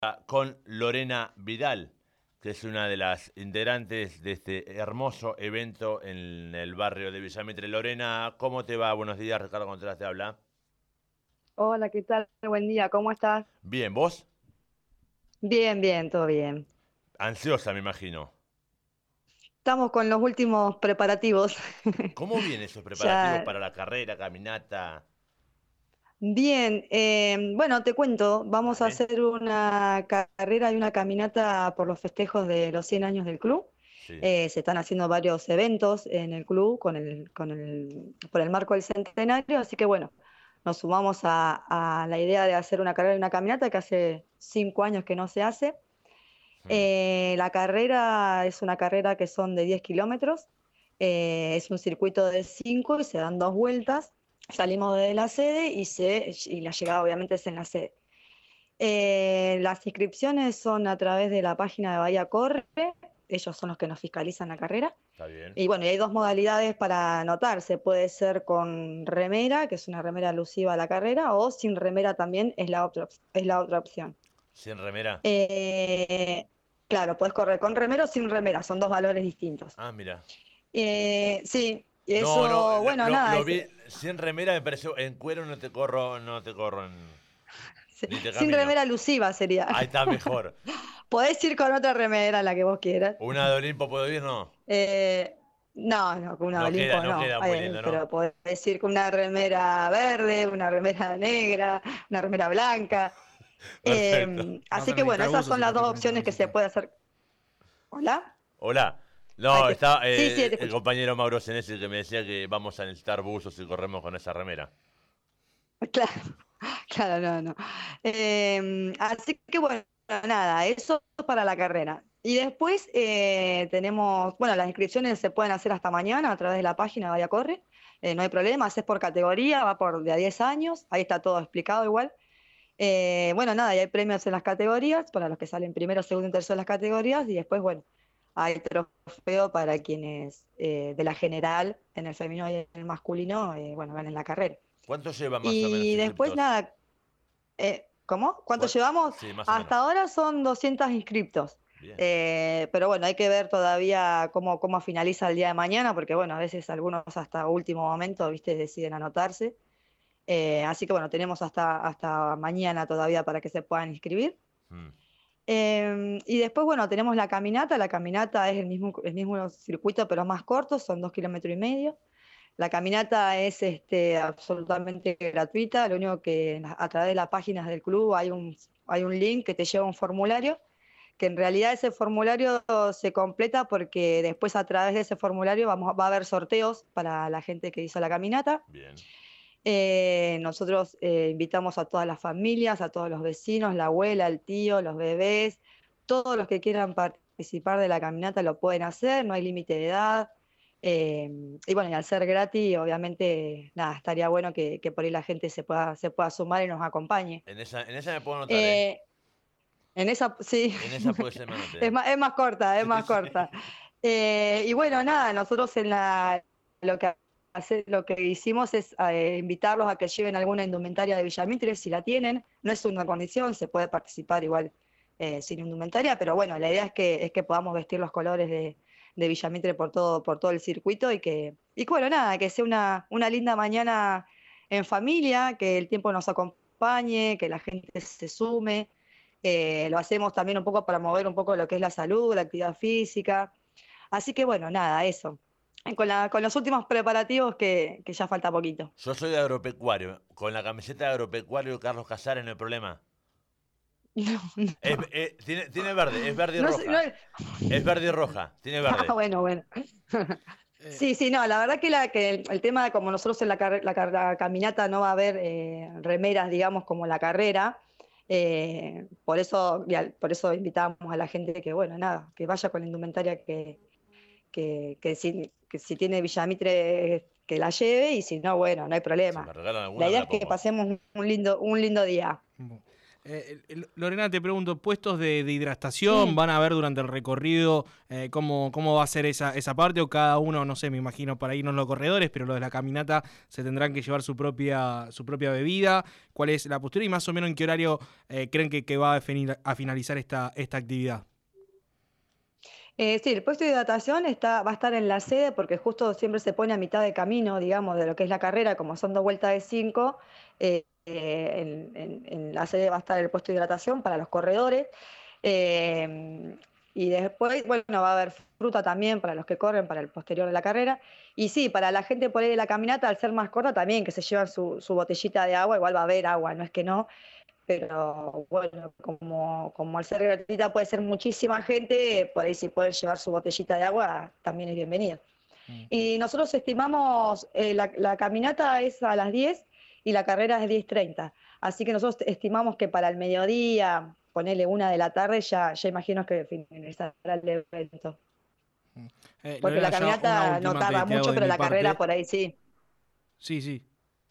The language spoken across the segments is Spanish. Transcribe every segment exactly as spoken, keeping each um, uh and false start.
Con Lorena Vidal, que es una de las integrantes de este hermoso evento en el barrio de Villa Mitre. Lorena, ¿cómo te va? Buenos días, Ricardo Contreras te habla. Hola, ¿qué tal? Buen día, ¿cómo estás? Bien, ¿vos? Bien, bien, todo bien. Ansiosa, me imagino. Estamos con los últimos preparativos. ¿Cómo vienen esos preparativos Ya, para la carrera, caminata? bien, eh, bueno, te cuento, vamos a Dale. hacer una carrera y una caminata por los festejos de los cien años del club. Sí. Eh, se están haciendo varios eventos en el club con el, con el, por el marco del centenario, así que bueno, nos sumamos a, a la idea de hacer una carrera y una caminata que hace cinco años que no se hace. Hmm. Eh, la carrera es una carrera que son de diez kilómetros, eh, es un circuito de cinco y se dan dos vueltas. Salimos de la sede y, se, y la llegada obviamente es en la sede. Eh, las inscripciones son a través de la página de Bahía Corre, ellos son los que nos fiscalizan la carrera. ¿Está bien? Y bueno, y hay dos modalidades para anotarse, puede ser con remera, que es una remera alusiva a la carrera, o sin remera también es la otra, es la otra opción. ¿Sin remera? Eh, claro, puedes correr con remera o sin remera, son dos valores distintos. Ah, mira. Eh, sí, y No, no, eso, lo, bueno, lo- nada, lo es, vi sin remera, me pareció, en cuero no te corro, no te corro, en- sí, ni te sin camino. remera alusiva sería. Ahí está mejor. Podés ir con otra remera, la que vos quieras. ¿Una de Olimpo puedo ir? No. Eh, no, no, con una No queda, Olimpo no no, queda muy eh, lindo, ¿no? pero podés ir con una remera verde, una remera negra, una remera blanca. Perfecto. Eh, Vas a así que bueno, necesitar esas buzo son si las dos participas en esta opciones que se camiseta. puede hacer. ¿Hola? Hola. Ay, No, te- está Sí, sí, eh, te el escucho. compañero Mauro Senesi que me decía que vamos a necesitar buzos si corremos con esa remera. Claro, claro, no, no. Eh, así que bueno, nada, eso para la carrera. Y después eh, tenemos, bueno, las inscripciones se pueden hacer hasta mañana a través de la página de Vaya Corre, eh, no hay problema, es por categoría, va por de a diez años, ahí está todo explicado igual. Eh, bueno, nada, y hay premios en las categorías, para los que salen primero, segundo y tercero en las categorías, y después, bueno, hay trofeo para quienes eh, de la general, en el femenino y en el masculino, eh, bueno, ganen la carrera. ¿Cuánto llevan más o menos Y después, inscriptos? nada, eh, ¿cómo? ¿Cuánto ¿Cuán- llevamos? Sí, más o Hasta menos. ahora son doscientos inscriptos. Bien. Eh, pero bueno, hay que ver todavía cómo, cómo finaliza el día de mañana, porque bueno, a veces algunos hasta último momento, viste, deciden anotarse. Eh, así que bueno, tenemos hasta, hasta mañana todavía para que se puedan inscribir. Mm. Eh, y después, bueno, tenemos la caminata. La caminata es el mismo, el mismo circuito, pero más corto, son dos kilómetros y medio. La caminata es este, absolutamente gratuita, lo único que a través de las páginas del club hay un, hay un link que te lleva a un formulario, que en realidad ese formulario se completa porque después a través de ese formulario vamos, va a haber sorteos para la gente que hizo la caminata. Bien. Eh, nosotros eh, invitamos a todas las familias, a todos los vecinos, la abuela, el tío, los bebés, todos los que quieran participar de la caminata lo pueden hacer, no hay límite de edad. Eh, y bueno, y al ser gratis, obviamente, nada, estaría bueno que, que por ahí la gente se pueda, se pueda sumar y nos acompañe. En esa, en esa me puedo anotar, ¿eh? Eh, en esa, sí, En esa puede ser me anote, es ¿eh? más, es más corta, es Sí, más corta. sí. Eh, y bueno, nada, nosotros en la, lo que, hace- lo que hicimos es eh, invitarlos a que lleven alguna indumentaria de Villamitre, si la tienen. No es una condición, se puede participar igual eh, sin indumentaria, pero bueno, la idea es que, es que podamos vestir los colores de, de Villamitre por todo, por todo el circuito y que, y que, bueno, nada, que sea una, una linda mañana en familia, que el tiempo nos acompañe, que la gente se sume. Eh, lo hacemos también un poco para mover un poco lo que es la salud, la actividad física. Así que bueno, nada, eso. Eh, Con, la, con los últimos preparativos que, que ya falta poquito. Yo soy de agropecuario. Con la camiseta de agropecuario de Carlos Casares no hay problema. Es, No, eh, tiene, tiene verde, es verde y no, sé, no- roja. Es verde y roja, tiene Ah, verde. bueno, bueno. Eh, Sí, sí, no, la verdad que, la, que el, el tema de como nosotros en la, carre- la, car- la caminata no va a haber eh, remeras, digamos, como la carrera, eh, por eso, y al- por eso invitamos a la gente que, bueno, nada, que vaya con la indumentaria que, que, que si, que si tiene Villamitre que la lleve y si no, bueno, no hay Si me problema. regalan La alguna, me idea la es que pongo. pasemos un un lindo, un lindo día. bueno. Eh, Lorena, te pregunto, ¿puestos de, de hidratación sí. van a ver durante el recorrido eh, cómo, cómo va a ser esa, esa parte? O cada uno, no sé, me imagino para irnos los corredores, pero los de la caminata se tendrán que llevar su propia, su propia bebida. ¿Cuál es la postura y más o menos en qué horario eh, creen que, que va a, finir, a finalizar esta, esta actividad? Eh, sí, el puesto de hidratación está, va a estar en la sede porque justo siempre se pone a mitad de camino, digamos, de lo que es la carrera, como son dos vueltas de cinco, eh, eh, en, en, en la sede va a estar el puesto de hidratación para los corredores. Eh, y después, bueno, va a haber fruta también para los que corren, para el posterior de la carrera. Y sí, para la gente por ahí de la caminata, al ser más corta también, que se llevan su, su botellita de agua, igual va a haber agua, no es que no. Pero bueno, como, como al ser gratuita puede ser muchísima gente, por ahí si pueden llevar su botellita de agua, también es bienvenido. Mm. Y nosotros estimamos, eh, la, la caminata es a las diez y la carrera es diez treinta. Así que nosotros estimamos que para el mediodía, ponele una de la tarde, ya, ya imagino que finalizará el evento. Eh, Porque Lorena, la caminata no tarda te, te mucho, pero la parte. carrera por ahí sí. Sí, sí.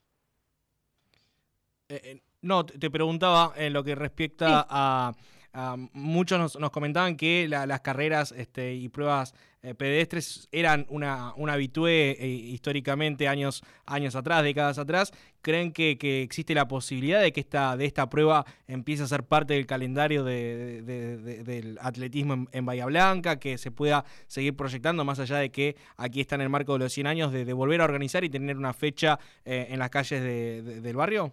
Eh, eh. No, te preguntaba en lo que respecta sí. a, a... Muchos nos, nos comentaban que la, las carreras este, y pruebas eh, pedestres eran una, una habitué eh, históricamente años, años atrás, décadas atrás. ¿Creen que, que existe la posibilidad de que esta, de esta prueba empiece a ser parte del calendario de, de, de, del atletismo en, en Bahía Blanca, que se pueda seguir proyectando más allá de que aquí está en el marco de los cien años de, de volver a organizar y tener una fecha eh, en las calles de, de, del barrio?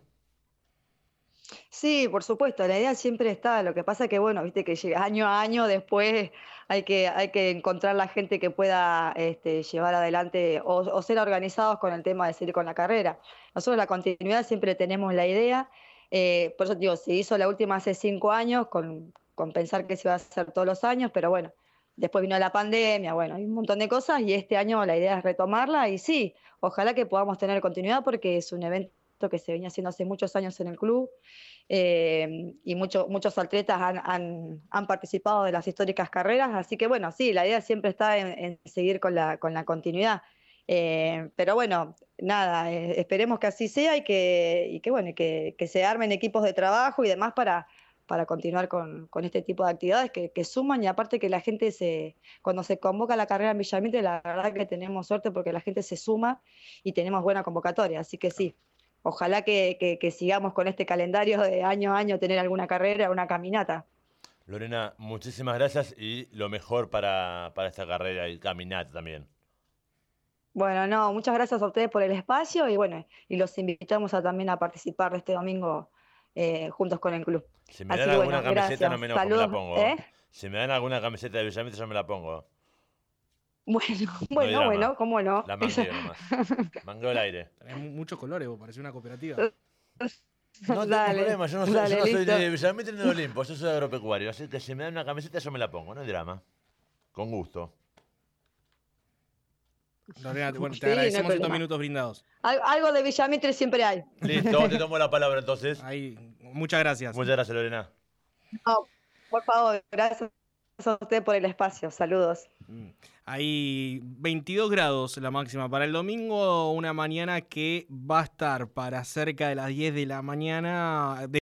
Sí, por supuesto, la idea siempre está, lo que pasa es que, bueno, viste que llega año a año, después hay que, hay que encontrar la gente que pueda este, llevar adelante o, o ser organizados con el tema de seguir con la carrera. Nosotros la continuidad siempre tenemos la idea, eh, por eso digo, se hizo la última hace cinco años con, con pensar que se iba a hacer todos los años, pero bueno, después vino la pandemia, bueno, hay un montón de cosas y este año la idea es retomarla y sí, ojalá que podamos tener continuidad porque es un evento que se venía haciendo hace muchos años en el club. Eh, y mucho, muchos atletas han, han, han participado de las históricas carreras, así que bueno, sí, la idea siempre está en, en seguir con la, con la continuidad. Eh, pero bueno, nada, eh, esperemos que así sea y que, y que, bueno, que, que se armen equipos de trabajo y demás para, para continuar con, con este tipo de actividades que, que suman y aparte que la gente se, cuando se convoca la carrera en Villa Mitre, la verdad que tenemos suerte porque la gente se suma y tenemos buena convocatoria, así que sí. Ojalá que, que, que sigamos con este calendario de año a año tener alguna carrera, una caminata. Lorena, muchísimas gracias y lo mejor para, para esta carrera y caminata también. Bueno, no, muchas gracias a ustedes por el espacio y bueno, y los invitamos a, también a participar de este domingo eh, juntos con el club. Si me dan Así, alguna bueno, camiseta gracias. no me enojo, Saludos, me la pongo. ¿eh? Si me dan alguna camiseta de Villa Mitre yo me la pongo. Bueno, bueno, no bueno, ¿cómo no? La mangueo nomás. Mangueo el aire. Tenés muchos colores, vos, parece una cooperativa. No tengo dale, problema, yo no soy, dale, yo no soy de Villa Mitre ni de Olimpo, yo soy agropecuario, así que si me dan una camiseta yo me la pongo, no hay drama. Con gusto. Lorena, bueno, te sí, agradecemos no estos minutos brindados. Algo de Villa Mitre siempre hay. Listo, te tomo la palabra entonces. Ahí, muchas gracias. Muchas gracias, Lorena. No, por favor, gracias a usted por el espacio. Saludos. Hay veintidós grados la máxima para el domingo, una mañana que va a estar para cerca de las diez de la mañana. De